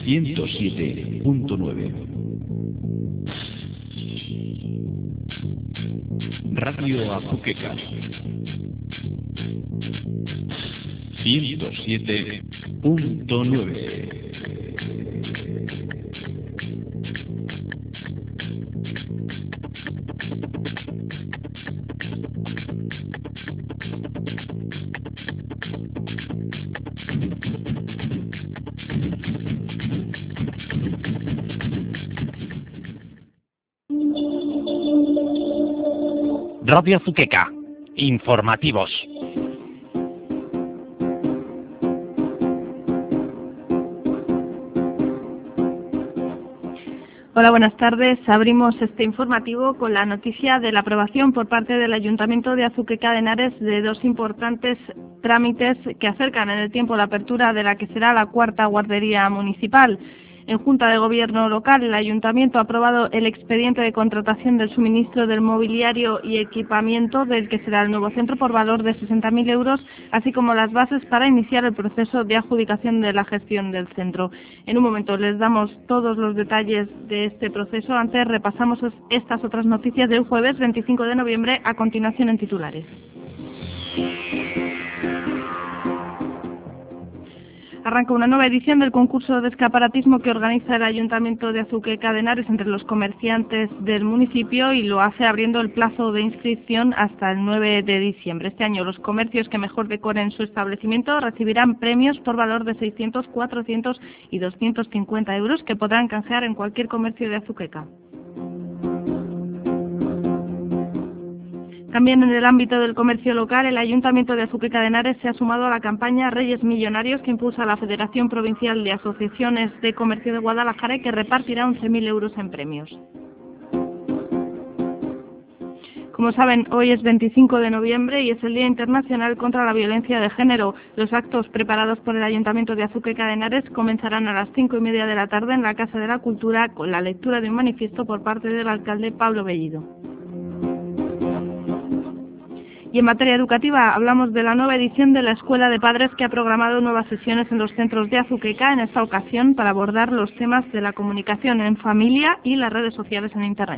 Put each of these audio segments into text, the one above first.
107.9. Radio Azuqueca 107.9. Radio Azuqueca, informativos. Hola, buenas tardes. Abrimos este informativo con la noticia de la aprobación por parte del Ayuntamiento de Azuqueca de Henares de dos importantes trámites que acercan en el tiempo la apertura de la que será la cuarta guardería municipal. En Junta de Gobierno local, el Ayuntamiento ha aprobado el expediente de contratación del suministro del mobiliario y equipamiento del que será el nuevo centro por valor de 60.000 euros, así como las bases para iniciar el proceso de adjudicación de la gestión del centro. En un momento les damos todos los detalles de este proceso. Antes repasamos estas otras noticias del jueves 25 de noviembre, a continuación en titulares. Arranca una nueva edición del concurso de escaparatismo que organiza el Ayuntamiento de Azuqueca de Henares entre los comerciantes del municipio, y lo hace abriendo el plazo de inscripción hasta el 9 de diciembre. Este año los comercios que mejor decoren su establecimiento recibirán premios por valor de 600, 400 y 250 euros que podrán canjear en cualquier comercio de Azuqueca. También en el ámbito del comercio local, el Ayuntamiento de Azuqueca de Henares se ha sumado a la campaña Reyes Millonarios que impulsa la Federación Provincial de Asociaciones de Comercio de Guadalajara y que repartirá 11.000 euros en premios. Como saben, hoy es 25 de noviembre y es el Día Internacional contra la Violencia de Género. Los actos preparados por el Ayuntamiento de Azuqueca de Henares comenzarán a las 5:30 de la tarde en la Casa de la Cultura con la lectura de un manifiesto por parte del alcalde Pablo Bellido. Y en materia educativa hablamos de la nueva edición de la Escuela de Padres, que ha programado nuevas sesiones en los centros de Azuqueca, en esta ocasión para abordar los temas de la comunicación en familia y las redes sociales en Internet.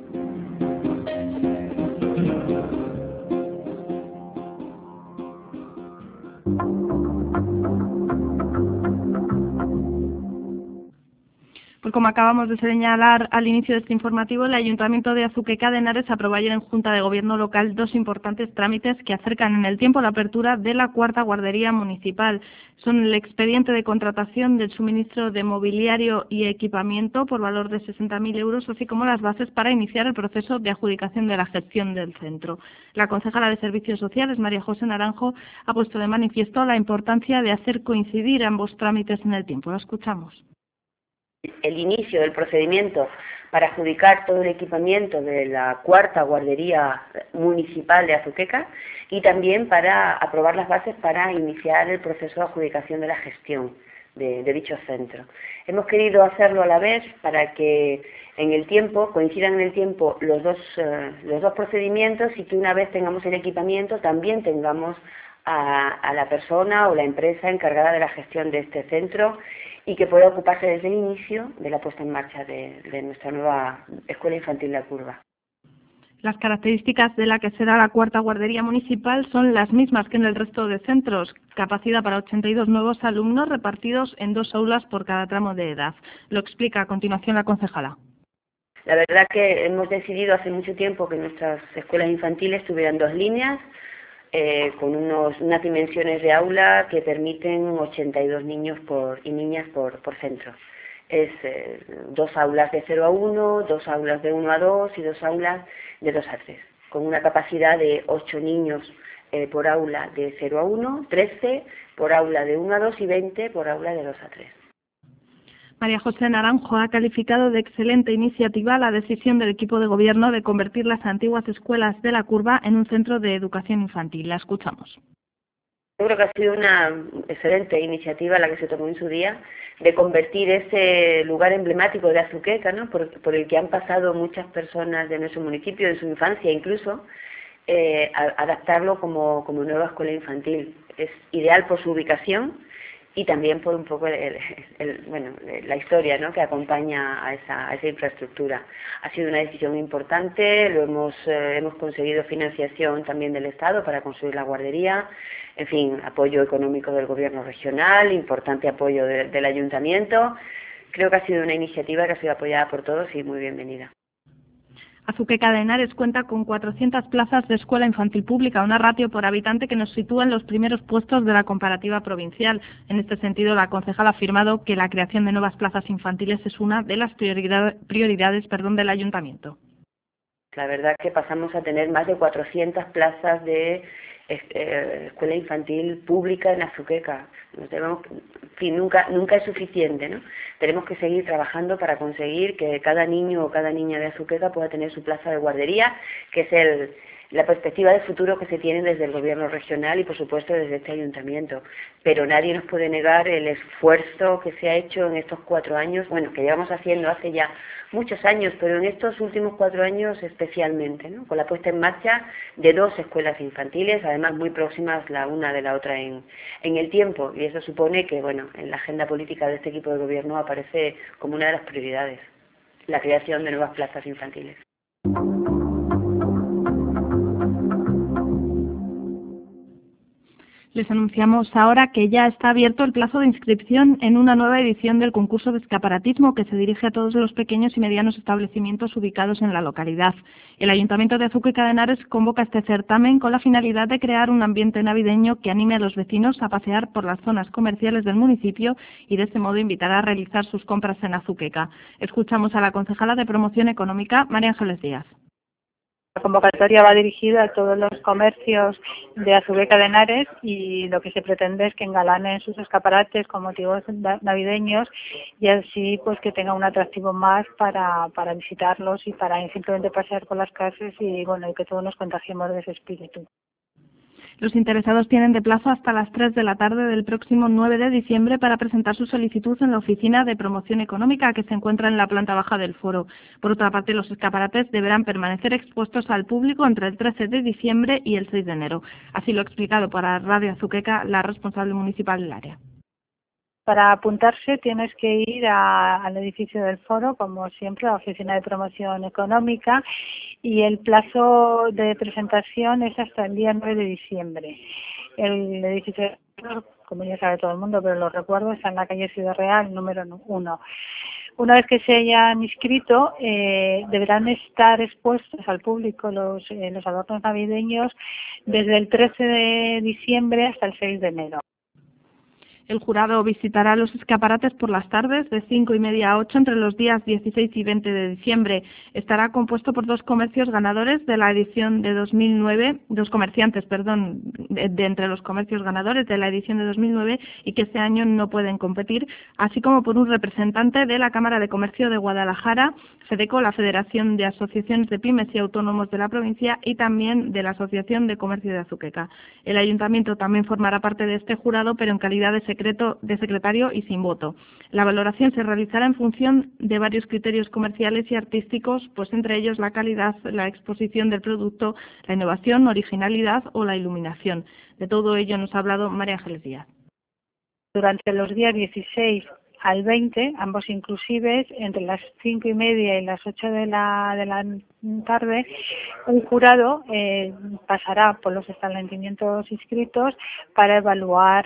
Pues como acabamos de señalar al inicio de este informativo, el Ayuntamiento de Azuqueca de Henares aprobó ayer en Junta de Gobierno local dos importantes trámites que acercan en el tiempo la apertura de la cuarta guardería municipal. Son el expediente de contratación del suministro de mobiliario y equipamiento por valor de 60.000 euros, así como las bases para iniciar el proceso de adjudicación de la gestión del centro. La concejala de Servicios Sociales, María José Naranjo, ha puesto de manifiesto la importancia de hacer coincidir ambos trámites en el tiempo. La escuchamos. El inicio del procedimiento para adjudicar todo el equipamiento de la cuarta guardería municipal de Azuqueca y también para aprobar las bases para iniciar el proceso de adjudicación de la gestión de dicho centro. Hemos querido hacerlo a la vez para que en el tiempo coincidan en el tiempo los dos procedimientos, y que una vez tengamos el equipamiento también tengamos a la persona o la empresa encargada de la gestión de este centro, y que pueda ocuparse desde el inicio de la puesta en marcha de nuestra nueva Escuela Infantil La Curva. Las características de la que será la cuarta guardería municipal son las mismas que en el resto de centros: capacidad para 82 nuevos alumnos repartidos en 2 aulas por cada tramo de edad. Lo explica a continuación la concejala. La verdad que hemos decidido hace mucho tiempo que nuestras escuelas infantiles tuvieran 2 líneas, con unas dimensiones de aula que permiten 82 niños y niñas por centro. Es 2 aulas de 0 a 1, 2 aulas de 1 a 2 y 2 aulas de 2 a 3, con una capacidad de 8 niños por aula de 0 a 1, 13 por aula de 1 a 2 y 20 por aula de 2 a 3. María José Naranjo ha calificado de excelente iniciativa la decisión del equipo de gobierno de convertir las antiguas escuelas de La Curva en un centro de educación infantil. La escuchamos. Yo creo que ha sido una excelente iniciativa la que se tomó en su día, de convertir ese lugar emblemático de Azuqueca, ¿no?, por el que han pasado muchas personas de nuestro municipio, en su infancia incluso, adaptarlo como nueva escuela infantil. Es ideal por su ubicación y también por un poco la historia, ¿no?, que acompaña a esa infraestructura. Ha sido una decisión importante, hemos conseguido financiación también del Estado para construir la guardería, en fin, apoyo económico del Gobierno regional, importante apoyo del Ayuntamiento. Creo que ha sido una iniciativa que ha sido apoyada por todos y muy bienvenida. Azuqueca de Henares cuenta con 400 plazas de escuela infantil pública, una ratio por habitante que nos sitúa en los primeros puestos de la comparativa provincial. En este sentido, la concejala ha afirmado que la creación de nuevas plazas infantiles es una de las prioridades del Ayuntamiento. La verdad que pasamos a tener más de 400 plazas de escuela infantil pública en Azuqueca. En fin, nunca es suficiente, ¿no? Tenemos que seguir trabajando para conseguir que cada niño o cada niña de Azuqueca pueda tener su plaza de guardería, que es la perspectiva de futuro que se tiene desde el Gobierno regional y, por supuesto, desde este Ayuntamiento. Pero nadie nos puede negar el esfuerzo que se ha hecho en estos 4 años, bueno, que llevamos haciendo hace ya muchos años, pero en estos últimos 4 años especialmente, ¿no?, con la puesta en marcha de 2 escuelas infantiles, además muy próximas la una de la otra en el tiempo, y eso supone que, bueno, en la agenda política de este equipo de gobierno aparece como una de las prioridades, la creación de nuevas plazas infantiles. Les anunciamos ahora que ya está abierto el plazo de inscripción en una nueva edición del concurso de escaparatismo que se dirige a todos los pequeños y medianos establecimientos ubicados en la localidad. El Ayuntamiento de Azuqueca de Henares convoca este certamen con la finalidad de crear un ambiente navideño que anime a los vecinos a pasear por las zonas comerciales del municipio y de este modo invitar a realizar sus compras en Azuqueca. Escuchamos a la concejala de Promoción Económica, María Ángeles Díaz. La convocatoria va dirigida a todos los comercios de Azuqueca de Henares y lo que se pretende es que engalanen sus escaparates con motivos navideños y así pues que tenga un atractivo más para visitarlos y para simplemente pasear por las casas y bueno, y que todos nos contagiemos de ese espíritu. Los interesados tienen de plazo hasta las 3 de la tarde del próximo 9 de diciembre para presentar su solicitud en la Oficina de Promoción Económica que se encuentra en la planta baja del foro. Por otra parte, los escaparates deberán permanecer expuestos al público entre el 13 de diciembre y el 6 de enero. Así lo ha explicado para Radio Azuqueca la responsable municipal del área. Para apuntarse tienes que ir al edificio del foro, como siempre, a la Oficina de Promoción Económica, y el plazo de presentación es hasta el día 9 de diciembre. El edificio del foro, como ya sabe todo el mundo, pero lo recuerdo, está en la calle Ciudad Real, número 1. Una vez que se hayan inscrito, deberán estar expuestos al público los adornos navideños desde el 13 de diciembre hasta el 6 de enero. El jurado visitará los escaparates por las tardes de 5:30 a 8 entre los días 16 y 20 de diciembre. Estará compuesto por 2 comercios ganadores de la edición de 2009, 2 comerciantes, de entre los comercios ganadores de la edición de 2009 y que este año no pueden competir, así como por un representante de la Cámara de Comercio de Guadalajara, FEDECO, la Federación de Asociaciones de Pymes y Autónomos de la provincia, y también de la Asociación de Comercio de Azuqueca. El Ayuntamiento también formará parte de este jurado, pero en calidad de secretario y sin voto. La valoración se realizará en función de varios criterios comerciales y artísticos, pues entre ellos la calidad, la exposición del producto, la innovación, originalidad o la iluminación. De todo ello nos ha hablado María Ángeles Díaz. Durante los días 16 al 20, ambos inclusives, entre las 5:30 y las 8 de la tarde, un jurado pasará por los establecimientos inscritos para evaluar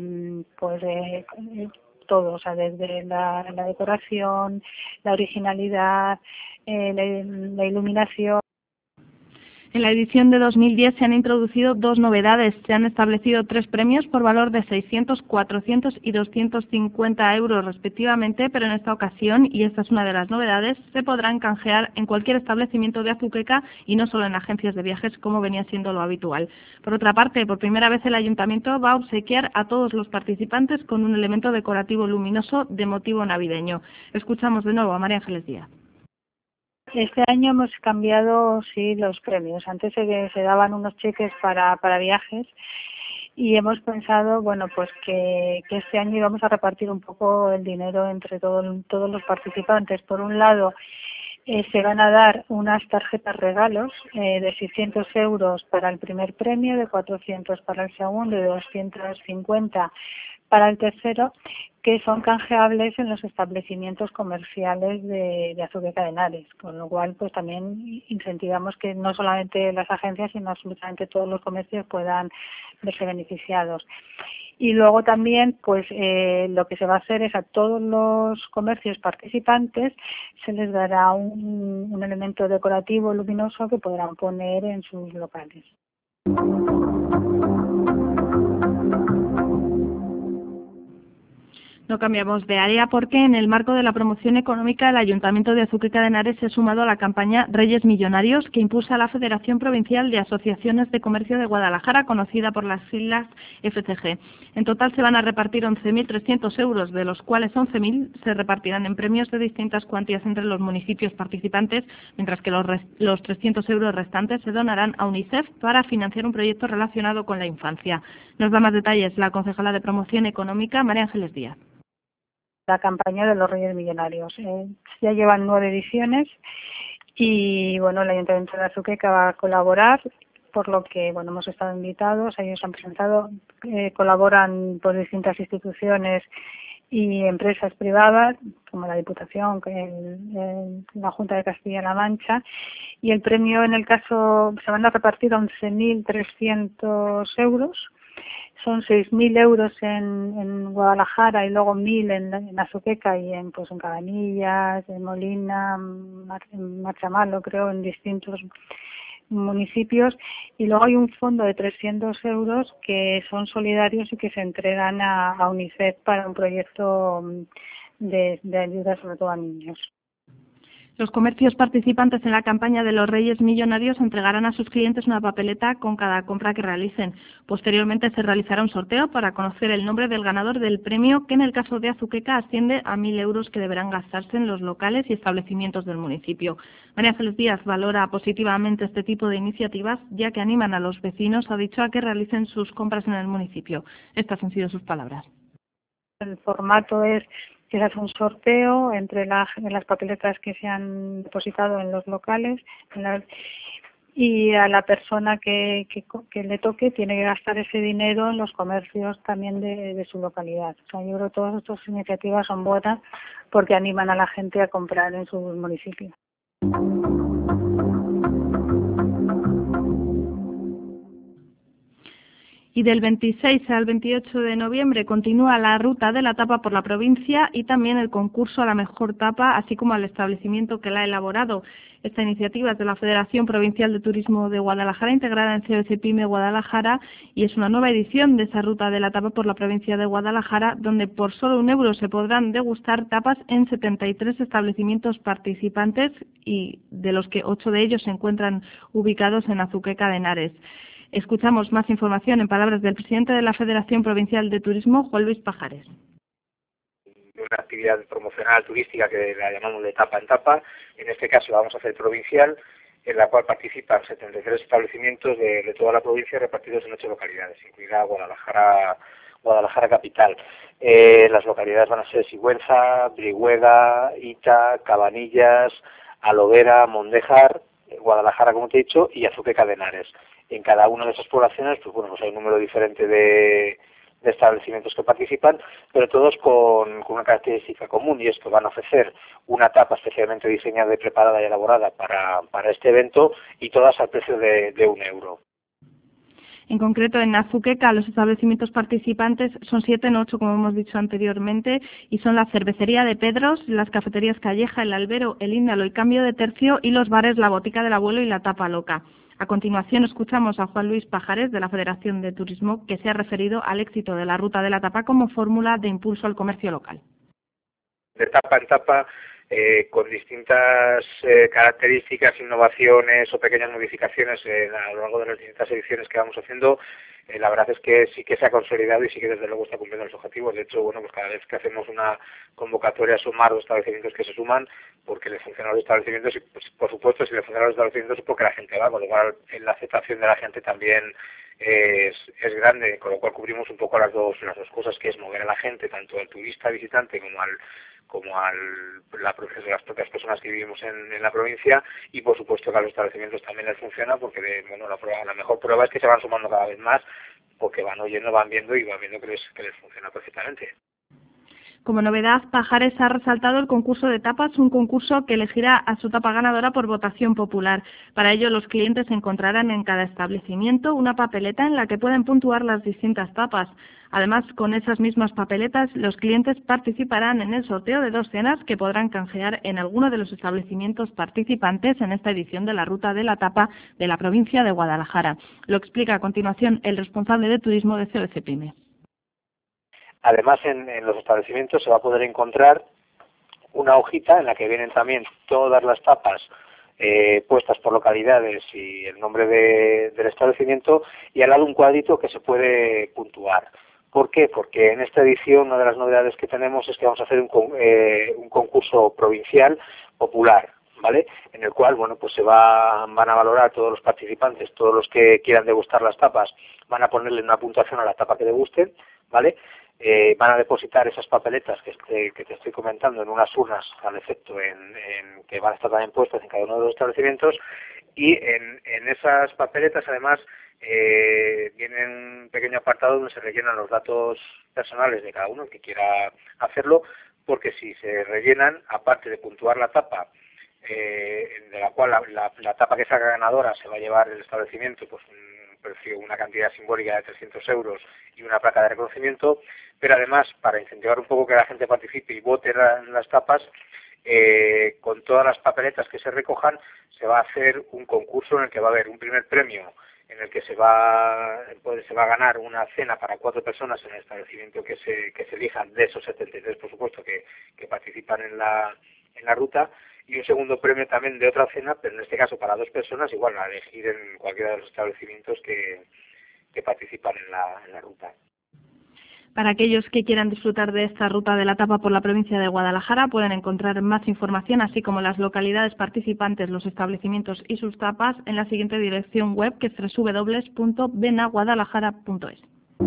todo, o sea, desde la decoración, la originalidad, la iluminación. En la edición de 2010 se han introducido 2 novedades. Se han establecido 3 premios por valor de 600, 400 y 250 euros respectivamente, pero en esta ocasión, y esta es una de las novedades, se podrán canjear en cualquier establecimiento de Azuqueca y no solo en agencias de viajes como venía siendo lo habitual. Por otra parte, por primera vez el Ayuntamiento va a obsequiar a todos los participantes con un elemento decorativo luminoso de motivo navideño. Escuchamos de nuevo a María Ángeles Díaz. Este año hemos cambiado, sí, los premios. Antes se daban unos cheques para viajes y hemos pensado, bueno, pues que este año íbamos a repartir un poco el dinero entre todos los participantes. Por un lado, se van a dar unas tarjetas regalos de 600 euros para el primer premio, de 400 para el segundo y de 250 para el tercero, que son canjeables en los establecimientos comerciales de Azuqueca de Henares, con lo cual pues también incentivamos que no solamente las agencias, sino absolutamente todos los comercios puedan verse beneficiados. Y luego también pues lo que se va a hacer es a todos los comercios participantes se les dará un elemento decorativo luminoso que podrán poner en sus locales. No cambiamos de área porque en el marco de la promoción económica el Ayuntamiento de Azuqueca de Henares se ha sumado a la campaña Reyes Millonarios que impulsa la Federación Provincial de Asociaciones de Comercio de Guadalajara, conocida por las siglas FCG. En total se van a repartir 11.300 euros, de los cuales 11.000 se repartirán en premios de distintas cuantías entre los municipios participantes, mientras que los 300 euros restantes se donarán a UNICEF para financiar un proyecto relacionado con la infancia. Nos da más detalles la concejala de Promoción Económica, María Ángeles Díaz. La campaña de los Reyes Millonarios. Ya llevan 9 ediciones y bueno, el Ayuntamiento de Azuqueca va a colaborar, por lo que bueno, hemos estado invitados, ellos han presentado, colaboran por distintas instituciones y empresas privadas como la Diputación, la Junta de Castilla-La Mancha, y el premio en el caso se van a repartir 11.300 euros. Son 6.000 euros en Guadalajara y luego 1.000 en Azuqueca y en Cabanillas, en Molina, en Marchamalo, creo, en distintos municipios. Y luego hay un fondo de 300 euros que son solidarios y que se entregan a UNICEF para un proyecto de ayuda sobre todo a niños. Los comercios participantes en la campaña de los Reyes Millonarios entregarán a sus clientes una papeleta con cada compra que realicen. Posteriormente se realizará un sorteo para conocer el nombre del ganador del premio, que en el caso de Azuqueca asciende a 1.000 euros que deberán gastarse en los locales y establecimientos del municipio. María Ángeles Díaz valora positivamente este tipo de iniciativas, ya que animan a los vecinos, ha dicho, a que realicen sus compras en el municipio. Estas han sido sus palabras. El formato es que se hace un sorteo entre las papeletas que se han depositado en los locales y a la persona que le toque tiene que gastar ese dinero en los comercios también de su localidad. O sea, yo creo que todas estas iniciativas son buenas porque animan a la gente a comprar en sus municipios. Y del 26 al 28 de noviembre continúa la ruta de la tapa por la provincia y también el concurso a la mejor tapa, así como al establecimiento que la ha elaborado. Esta iniciativa es de la Federación Provincial de Turismo de Guadalajara, integrada en COC Pyme Guadalajara, y es una nueva edición de esa ruta de la tapa por la provincia de Guadalajara, donde por solo €1 se podrán degustar tapas en 73 establecimientos participantes, y de los que 8 de ellos se encuentran ubicados en Azuqueca de Henares. Escuchamos más información en palabras del presidente de la Federación Provincial de Turismo, Juan Luis Pajares. Una actividad promocional turística que la llamamos de tapa en tapa, en este caso la vamos a hacer provincial, en la cual participan 73 establecimientos de toda la provincia repartidos en 8 localidades, incluida Guadalajara capital. Las localidades van a ser Sigüenza, Brihuega, Ita, Cabanillas, Alovera, Mondéjar, Guadalajara, como te he dicho, y Azuqueca de Henares. En cada una de esas poblaciones, pues bueno, pues hay un número diferente de establecimientos que participan, pero todos con una característica común, y es que van a ofrecer una tapa especialmente diseñada y preparada y elaborada para este evento, y todas al precio de €1. En concreto, en Azuqueca, los establecimientos participantes son 7, no 8, como hemos dicho anteriormente, y son la Cervecería de Pedros, las cafeterías Calleja, el Albero, el Índalo y Cambio de Tercio, y los bares La Botica del Abuelo y La Tapa Loca. A continuación escuchamos a Juan Luis Pajares, de la Federación de Turismo, que se ha referido al éxito de la Ruta de la Tapa como fórmula de impulso al comercio local. De tapa en tapa, con distintas características, innovaciones o pequeñas modificaciones a lo largo de las distintas ediciones que vamos haciendo. La verdad es que sí que se ha consolidado y sí que desde luego está cumpliendo los objetivos. De hecho, bueno, pues cada vez que hacemos una convocatoria sumar los establecimientos que se suman, porque les funcionan los establecimientos, y pues, por supuesto, si les funcionan los establecimientos es porque la gente va, con lo cual la aceptación de la gente también es grande, con lo cual cubrimos un poco las dos cosas, que es mover a la gente, tanto al turista visitante como a las propias personas que vivimos en la provincia, y por supuesto que a los establecimientos también les funciona, porque bueno, la mejor prueba es que se van sumando cada vez más, porque van oyendo, van viendo y van viendo que les funciona perfectamente. Como novedad, Pajares ha resaltado el concurso de tapas, un concurso que elegirá a su tapa ganadora por votación popular. Para ello, los clientes encontrarán en cada establecimiento una papeleta en la que pueden puntuar las distintas tapas. Además, con esas mismas papeletas, los clientes participarán en el sorteo de 2 cenas que podrán canjear en alguno de los establecimientos participantes en esta edición de la Ruta de la Tapa de la provincia de Guadalajara. Lo explica a continuación el responsable de turismo de COC Pyme. Además, en los establecimientos se va a poder encontrar una hojita en la que vienen también todas las tapas puestas por localidades y el nombre del establecimiento, y al lado un cuadrito que se puede puntuar. ¿Por qué? Porque en esta edición una de las novedades que tenemos es que vamos a hacer un concurso provincial popular, ¿vale? En el cual, bueno, pues van a valorar todos los participantes, todos los que quieran degustar las tapas, van a ponerle una puntuación a la tapa que degusten, ¿vale? Van a depositar esas papeletas que te estoy comentando en unas urnas al efecto que van a estar también puestas en cada uno de los establecimientos, y en esas papeletas además viene un pequeño apartado donde se rellenan los datos personales de cada uno, el que quiera hacerlo, porque si se rellenan, aparte de puntuar la tapa, de la cual la tapa que salga ganadora se va a llevar el establecimiento pues una cantidad simbólica de 300 euros y una placa de reconocimiento, pero además, para incentivar un poco que la gente participe y vote en las tapas, con todas las papeletas que se recojan, se va a hacer un concurso en el que va a haber un primer premio, en el que se va a ganar una cena para 4 personas en el establecimiento que se elijan de esos 73, por supuesto, que participan en la ruta, y un segundo premio también de otra cena, pero en este caso para 2 personas, igual a elegir en cualquiera de los establecimientos que participan en la ruta. Para aquellos que quieran disfrutar de esta Ruta de la Tapa por la provincia de Guadalajara, pueden encontrar más información, así como las localidades participantes, los establecimientos y sus tapas, en la siguiente dirección web, que es www.venaguadalajara.es.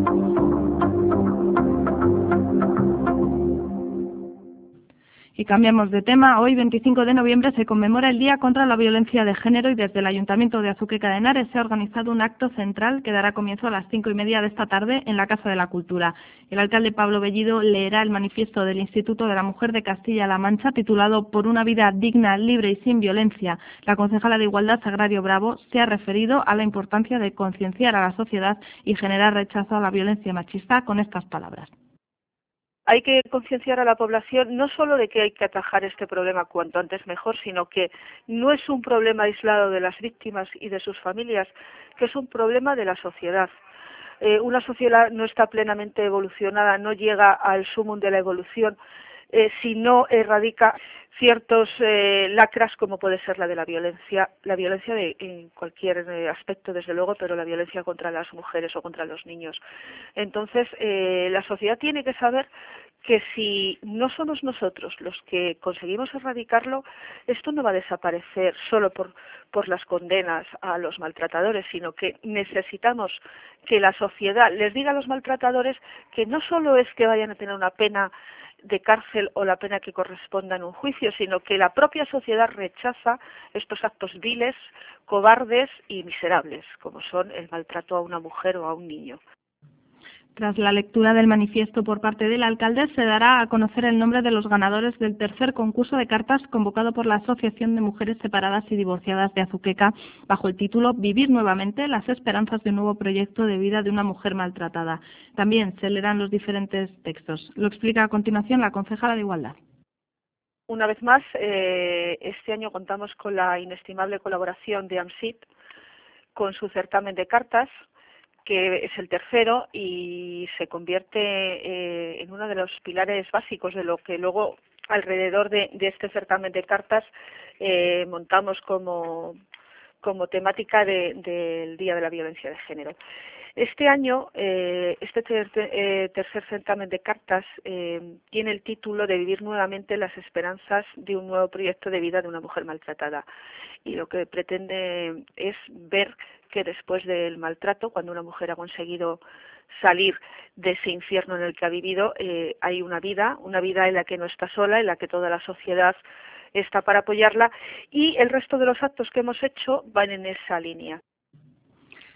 Y cambiamos de tema. Hoy, 25 de noviembre, se conmemora el Día contra la Violencia de Género, y desde el Ayuntamiento de Azuqueca de Henares se ha organizado un acto central que dará comienzo a las 5:30 de esta tarde en la Casa de la Cultura. El alcalde Pablo Bellido leerá el manifiesto del Instituto de la Mujer de Castilla-La Mancha, titulado Por una vida digna, libre y sin violencia. La concejala de Igualdad, Sagrario Bravo, se ha referido a la importancia de concienciar a la sociedad y generar rechazo a la violencia machista con estas palabras. Hay que concienciar a la población no solo de que hay que atajar este problema cuanto antes mejor, sino que no es un problema aislado de las víctimas y de sus familias, que es un problema de la sociedad. Una sociedad no está plenamente evolucionada, no llega al sumum de la evolución si no erradica ciertos lacras, como puede ser la de la violencia en cualquier aspecto, desde luego, pero la violencia contra las mujeres o contra los niños. Entonces, la sociedad tiene que saber que si no somos nosotros los que conseguimos erradicarlo, esto no va a desaparecer solo por las condenas a los maltratadores, sino que necesitamos que la sociedad les diga a los maltratadores que no solo es que vayan a tener una pena de cárcel o la pena que corresponda en un juicio, sino que la propia sociedad rechaza estos actos viles, cobardes y miserables, como son el maltrato a una mujer o a un niño. Tras la lectura del manifiesto por parte del alcalde, se dará a conocer el nombre de los ganadores del tercer concurso de cartas convocado por la Asociación de Mujeres Separadas y Divorciadas de Azuqueca, bajo el título Vivir nuevamente, las esperanzas de un nuevo proyecto de vida de una mujer maltratada. También se leerán los diferentes textos. Lo explica a continuación la concejala de Igualdad. Una vez más, este año contamos con la inestimable colaboración de AMSIP con su certamen de cartas, que es el tercero y se convierte en uno de los pilares básicos de lo que luego alrededor de este certamen de cartas montamos como temática del Día de la Violencia de Género. Este año, este tercer certamen de cartas tiene el título de Vivir nuevamente las esperanzas de un nuevo proyecto de vida de una mujer maltratada. Y lo que pretende es ver que después del maltrato, cuando una mujer ha conseguido salir de ese infierno en el que ha vivido, hay una vida en la que no está sola, en la que toda la sociedad está para apoyarla, y el resto de los actos que hemos hecho van en esa línea.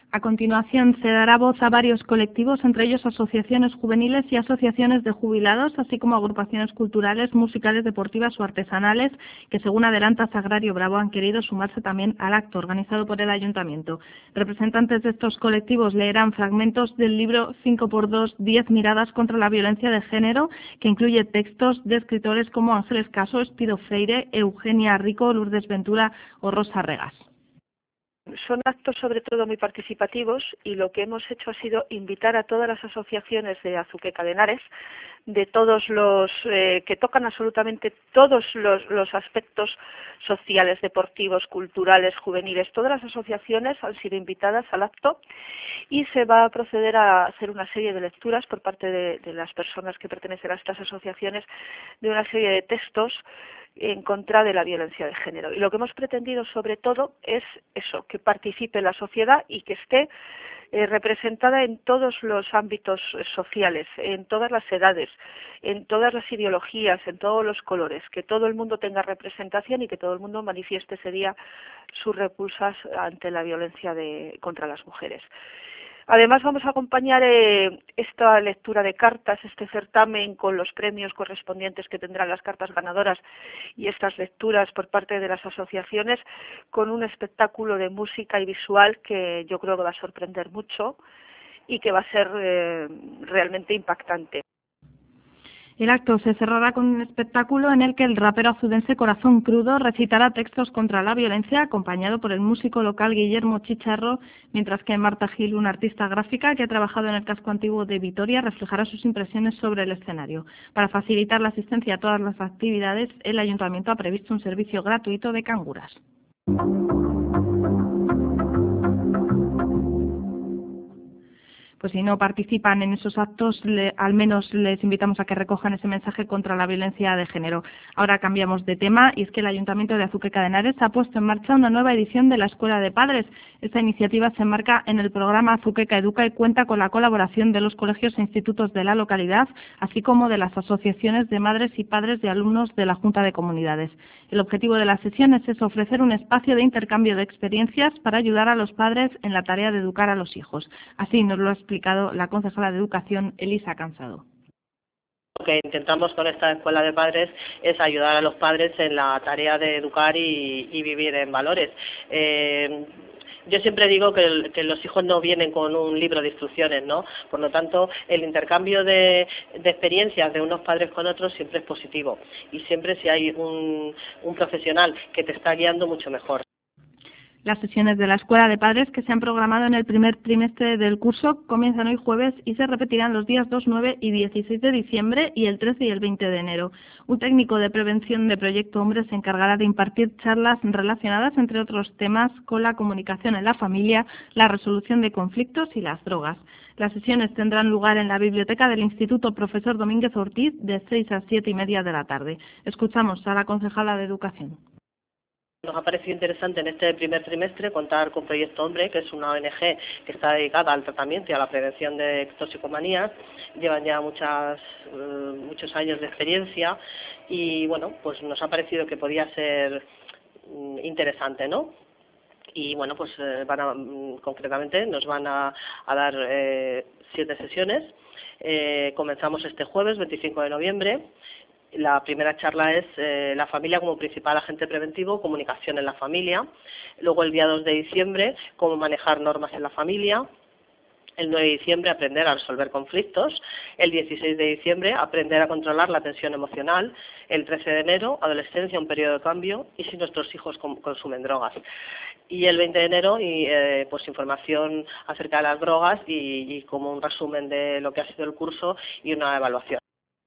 A continuación, se dará voz a varios colectivos, entre ellos asociaciones juveniles y asociaciones de jubilados, así como agrupaciones culturales, musicales, deportivas o artesanales, que según adelanta Sagrario Bravo han querido sumarse también al acto organizado por el Ayuntamiento. Representantes de estos colectivos leerán fragmentos del libro 5×2, 10 miradas contra la violencia de género, que incluye textos de escritores como Ángeles Caso, Espido Freire, Eugenia Rico, Lourdes Ventura o Rosa Regas. Son actos sobre todo muy participativos y lo que hemos hecho ha sido invitar a todas las asociaciones de Azuqueca de Henares, de todos los que tocan absolutamente todos los aspectos sociales, deportivos, culturales, juveniles. Todas las asociaciones han sido invitadas al acto y se va a proceder a hacer una serie de lecturas por parte de las personas que pertenecen a estas asociaciones, de una serie de textos en contra de la violencia de género. Y lo que hemos pretendido sobre todo es eso, que participe la sociedad y que esté representada en todos los ámbitos sociales, en todas las edades, en todas las ideologías, en todos los colores, que todo el mundo tenga representación y que todo el mundo manifieste ese día sus repulsas ante la violencia contra las mujeres. Además vamos a acompañar esta lectura de cartas, este certamen con los premios correspondientes que tendrán las cartas ganadoras y estas lecturas por parte de las asociaciones con un espectáculo de música y visual que yo creo que va a sorprender mucho y que va a ser realmente impactante. El acto se cerrará con un espectáculo en el que el rapero azudense Corazón Crudo recitará textos contra la violencia, acompañado por el músico local Guillermo Chicharro, mientras que Marta Gil, una artista gráfica que ha trabajado en el casco antiguo de Vitoria, reflejará sus impresiones sobre el escenario. Para facilitar la asistencia a todas las actividades, el Ayuntamiento ha previsto un servicio gratuito de canguras. Pues si no participan en esos actos, al menos les invitamos a que recojan ese mensaje contra la violencia de género. Ahora cambiamos de tema y es que el Ayuntamiento de Azuqueca de Henares ha puesto en marcha una nueva edición de la Escuela de Padres. Esta iniciativa se enmarca en el programa Azuqueca Educa y cuenta con la colaboración de los colegios e institutos de la localidad, así como de las asociaciones de madres y padres de alumnos de la Junta de Comunidades. El objetivo de las sesiones es ofrecer un espacio de intercambio de experiencias para ayudar a los padres en la tarea de educar a los hijos. Así nos lo ha explicado la concejala de Educación, Elisa Cansado. Lo que intentamos con esta escuela de padres es ayudar a los padres en la tarea de educar y vivir en valores. Yo siempre digo que los hijos no vienen con un libro de instrucciones, ¿no? Por lo tanto, el intercambio de experiencias de unos padres con otros siempre es positivo. Y siempre si hay un profesional que te está guiando, mucho mejor. Las sesiones de la Escuela de Padres que se han programado en el primer trimestre del curso comienzan hoy jueves y se repetirán los días 2, 9 y 16 de diciembre y el 13 y el 20 de enero. Un técnico de prevención de Proyecto Hombre se encargará de impartir charlas relacionadas, entre otros temas, con la comunicación en la familia, la resolución de conflictos y las drogas. Las sesiones tendrán lugar en la biblioteca del Instituto Profesor Domínguez Ortiz de 6 a 7 y media de la tarde. Escuchamos a la concejala de Educación. Nos ha parecido interesante en este primer trimestre contar con Proyecto Hombre, que es una ONG que está dedicada al tratamiento y a la prevención de toxicomanías. Llevan ya muchos años de experiencia y bueno, pues nos ha parecido que podía ser interesante, ¿no? Y bueno, pues concretamente nos van a dar 7 sesiones. Comenzamos este jueves, 25 de noviembre. La primera charla es la familia como principal agente preventivo, comunicación en la familia. Luego el día 2 de diciembre, cómo manejar normas en la familia. El 9 de diciembre, aprender a resolver conflictos. El 16 de diciembre, aprender a controlar la tensión emocional. El 13 de enero, adolescencia, un periodo de cambio y si nuestros hijos consumen drogas. Y el 20 de enero, pues información acerca de las drogas y como un resumen de lo que ha sido el curso y una evaluación.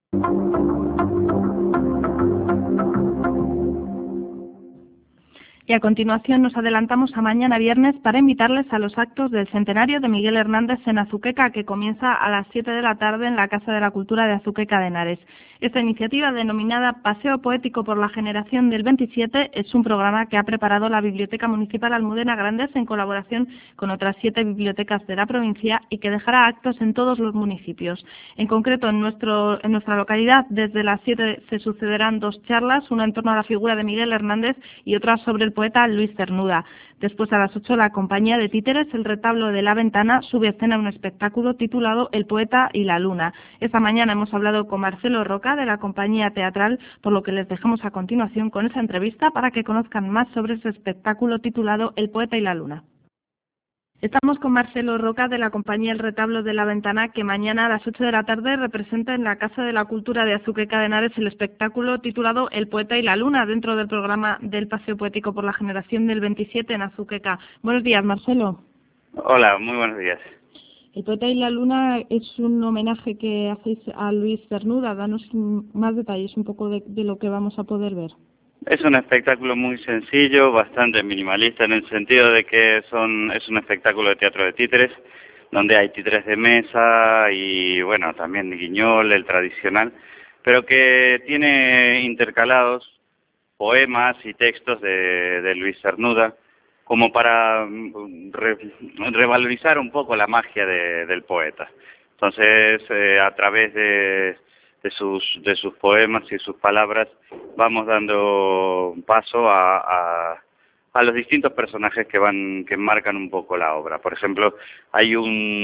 Y a continuación nos adelantamos a mañana viernes para invitarles a los actos del centenario de Miguel Hernández en Azuqueca, que comienza a las 7 de la tarde en la Casa de la Cultura de Azuqueca de Henares. Esta iniciativa, denominada Paseo Poético por la Generación del 27, es un programa que ha preparado la Biblioteca Municipal Almudena Grandes en colaboración con otras 7 bibliotecas de la provincia y que dejará actos en todos los municipios. En concreto, en nuestra localidad, desde las 7 se sucederán 2 charlas, una en torno a la figura de Miguel Hernández y otra sobre el poeta Luis Cernuda. Después, a las 8, la compañía de títeres El Retablo de la Ventana sube a escena un espectáculo titulado El Poeta y la Luna. Esta mañana hemos hablado con Marcelo Roca de la compañía teatral, por lo que les dejamos a continuación con esa entrevista para que conozcan más sobre ese espectáculo titulado El Poeta y la Luna. Estamos con Marcelo Roca de la compañía El Retablo de la Ventana, que mañana a las 8 de la tarde representa en la Casa de la Cultura de Azuqueca de Henares el espectáculo titulado El Poeta y la Luna, dentro del programa del Paseo Poético por la Generación del 27 en Azuqueca. Buenos días, Marcelo. Hola, muy buenos días. El Poeta y la Luna es un homenaje que hacéis a Luis Cernuda. Danos más detalles un poco de lo que vamos a poder ver. Es un espectáculo muy sencillo, bastante minimalista en el sentido de que es un espectáculo de teatro de títeres, donde hay títeres de mesa y bueno, también guiñol, el tradicional, pero que tiene intercalados poemas y textos de Luis Cernuda, como para revalorizar un poco la magia del poeta. Entonces, a través de sus poemas y sus palabras vamos dando paso a los distintos personajes que marcan un poco la obra. Por ejemplo, hay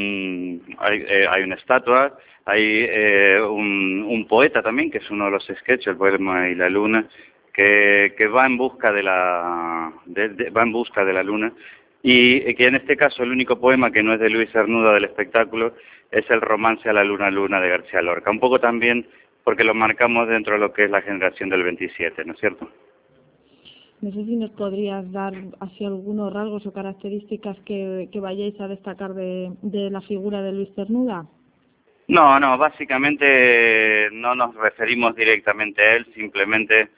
una estatua, hay un poeta también, que es uno de los sketches, El Poema y la Luna, que va en busca de la luna, y que en este caso el único poema que no es de Luis Cernuda del espectáculo es el Romance a la Luna Luna de García Lorca, un poco también porque lo marcamos dentro de lo que es la generación del 27, ¿no es cierto? No sé si nos podrías dar así algunos rasgos o características que vayáis a destacar de la figura de Luis Cernuda. No, básicamente no nos referimos directamente a él, simplemente,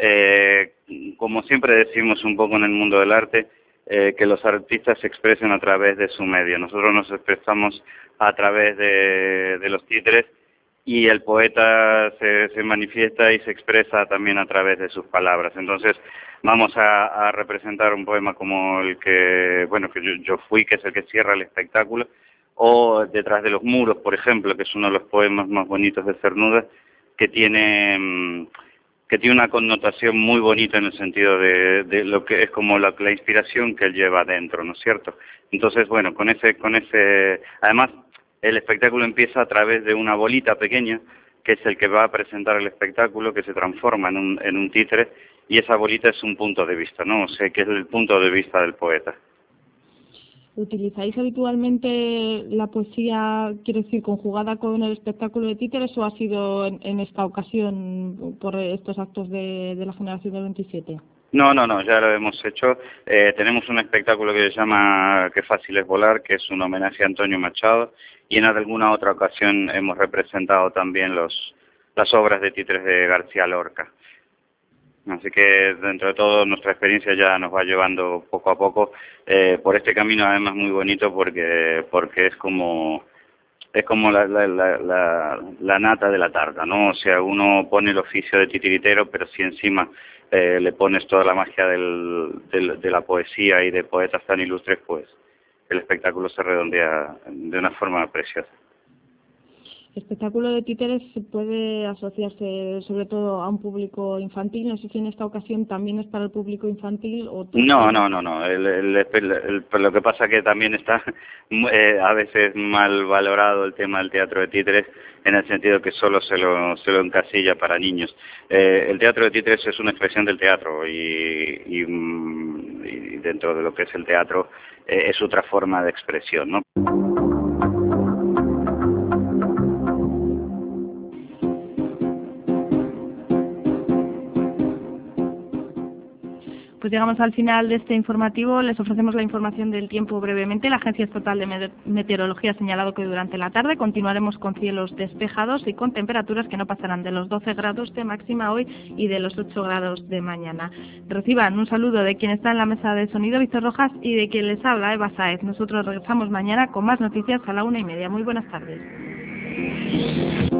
como siempre decimos un poco en el mundo del arte, que los artistas se expresen a través de su medio. Nosotros nos expresamos a través de los títeres, y el poeta se manifiesta y se expresa también a través de sus palabras. Entonces vamos a representar un poema como el que yo fui, que es el que cierra el espectáculo, o Detrás de los muros, por ejemplo, que es uno de los poemas más bonitos de Cernuda, que tiene una connotación muy bonita en el sentido de lo que es como la inspiración que él lleva adentro, ¿no es cierto? Entonces, bueno, con ese, además, el espectáculo empieza a través de una bolita pequeña, que es el que va a presentar el espectáculo, que se transforma en un títere, y esa bolita es un punto de vista, ¿no? O sea, que es el punto de vista del poeta. ¿Utilizáis habitualmente la poesía, quiero decir, conjugada con el espectáculo de títeres, o ha sido en esta ocasión por estos actos de la generación del 27? No, ya lo hemos hecho. Tenemos un espectáculo que se llama Qué fácil es volar, que es un homenaje a Antonio Machado, y en alguna otra ocasión hemos representado también las obras de títeres de García Lorca. Así que dentro de todo nuestra experiencia ya nos va llevando poco a poco por este camino, además muy bonito porque es como la nata de la tarta, ¿no? O sea, uno pone el oficio de titiritero, pero si encima le pones toda la magia de la poesía y de poetas tan ilustres, pues el espectáculo se redondea de una forma preciosa. El espectáculo de títeres puede asociarse sobre todo a un público infantil. No sé si en esta ocasión también es para el público infantil o... No. Lo que pasa que también está a veces mal valorado el tema del teatro de títeres, en el sentido que solo se lo encasilla para niños. El teatro de títeres es una expresión del teatro y dentro de lo que es el teatro es otra forma de expresión, ¿no? Pues llegamos al final de este informativo. Les ofrecemos la información del tiempo brevemente. La Agencia Estatal de Meteorología ha señalado que durante la tarde continuaremos con cielos despejados y con temperaturas que no pasarán de los 12 grados de máxima hoy y de los 8 grados de mañana. Reciban un saludo de quien está en la mesa de sonido, Víctor Rojas, y de quien les habla, Eva Sáez. Nosotros regresamos mañana con más noticias a la 1:30. Muy buenas tardes.